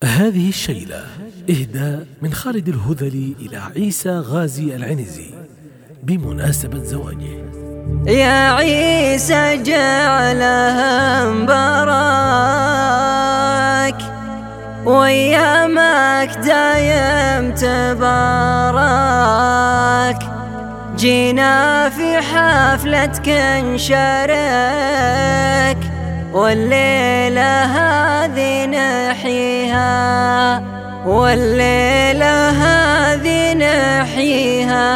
هذه الشيلة إهداء من خالد الهذلي إلى عيسى غازي العنزي بمناسبة زواجه. يا عيسى جعلها مبارك وأيامك دايم تبارك، جينا في حفلتك نشارك والليلة هذه نحيها، والليلة هذه نحيها.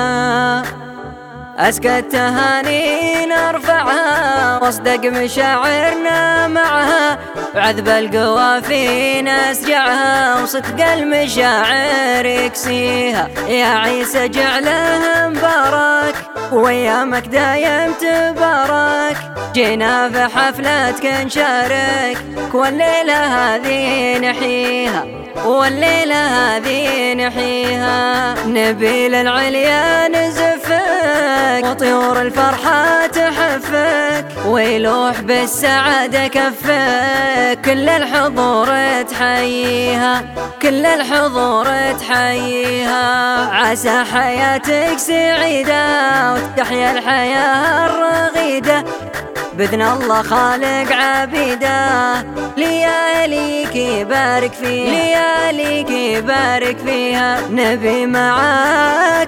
أزكى التهاني نرفعها واصدق مشاعرنا معها، وعذب القوافي نسجعها وصدق المشاعر يكسيها. يا عيسى جعلها مبارك وأيامك دايم تبارك، جينا في حفلتك نشارك والليلة هذه نحيها، والليلة هذه نحيها. نبيل العليا نزفك وطيور الفرحة تحفك، ويلوح بالسعادة كفك، كل الحضور تحييها، كل الحضور تحييها. عسى حياتك سعيدة وتحيا الحياة الرغيدة، بإذن الله خالق عبيده، لياليك يبارك فيها، لياليك يبارك فيها. نبي معاك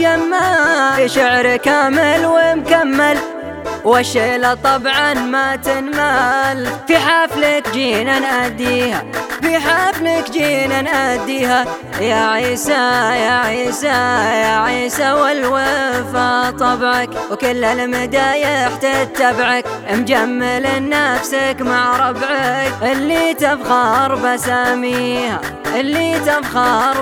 نتجمل شعر كامل ومكمل، والشيلة طبعا ما تنمل، في حفلك جينا نأديها، في حفلك جينا نأديها. يا عيسى يا عيسى يا عيسى والوفا طبعك، وكل المدايح تتبعك، مجمل نفسك مع ربعك، اللي تفخر بساميها، اللي تفخر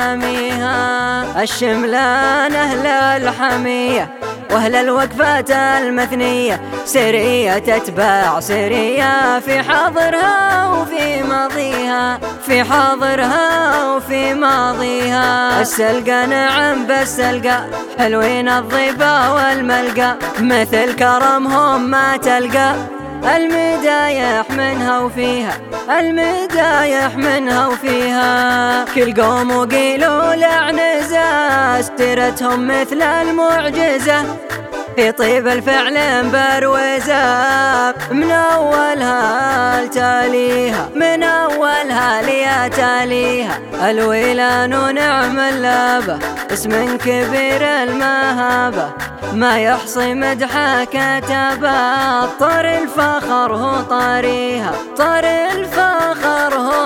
بساميها. الشملان أهل الحمية وأهل الوقفات المثنية، سرية تتبع سرية، في حاضرها وفي ماضيها، في حاضرها وفي ماضيها. السلقى نعم بالسلقى حلوين الضيبة والملقى، مثل كرمهم ما تلقى، المدايح منها وفيها، المدايح منها وفيها. كل قوم وقيلوا لعنزة استرتهم مثل المعجزة، في طيب الفعل بروزة، من أولها لتاليها، من أولها ليتاليها. الويلان نعم اللابة اسم كبير المهابة، ما يحصي مدحه كتبه، طر الفخر هو طاريها، طر الفخر هو